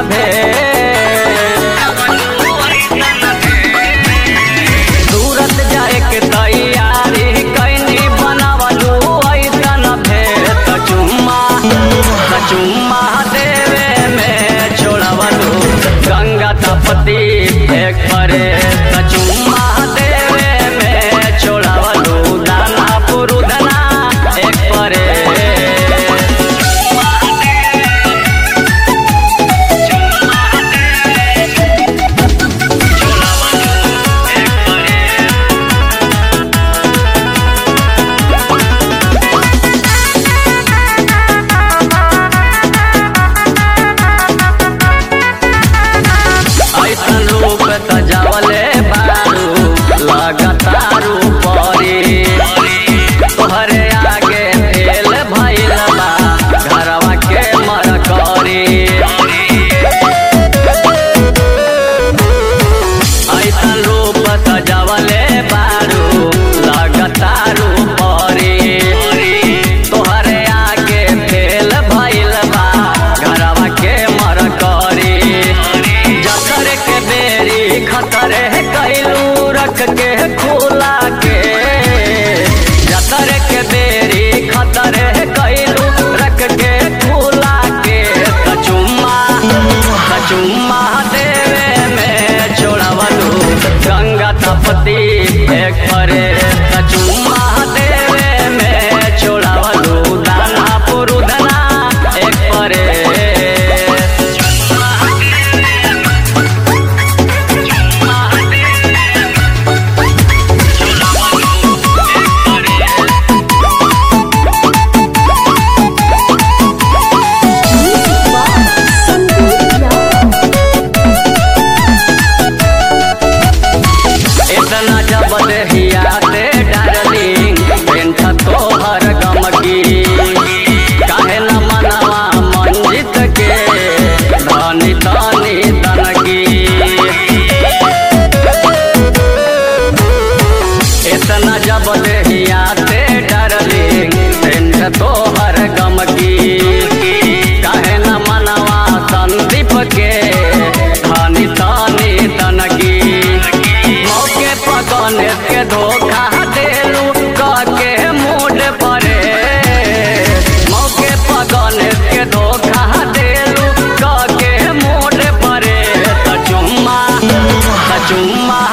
भे सूरत जाए के तैयारी कैनी बनावलू ऐसन भे चुम्मा देवे में छोड़वलू गंगा तपती एक परे चुम्मा देवे में छोड़वलू दाना पुरुधना एक परे सजावले बारू लगातारू परी तोहरे आगे फेल भइल बा घरवा के मरकरी ऐसन रूप सजावले बारू लगातारू परी तोहरे आगे फेल भइल बा घरवा के मरकरी जतर के बेरी खतरे कैलू रख के खुला के जतर के बेरी खतरे कैलू रख के खुला के चुम्मा देवे में छोड़वलू गंगा तपती एक परे चुम्मा देवे में छोड़वलू दाना पुरुधना एक परे हियाते डार्लिंग पेंट तोहर गमकी काहे न मनवा मंजित के धनी तनी तनकी इतना जब हियाते डार्लिंग पेंट तोहर गमकी काहे न मनवा संदीप के धनी तनी तनकी मौके पकने के धोखा देलू के मूड परे मौके पकने के धोखा देलू के मूड परे चुम्मा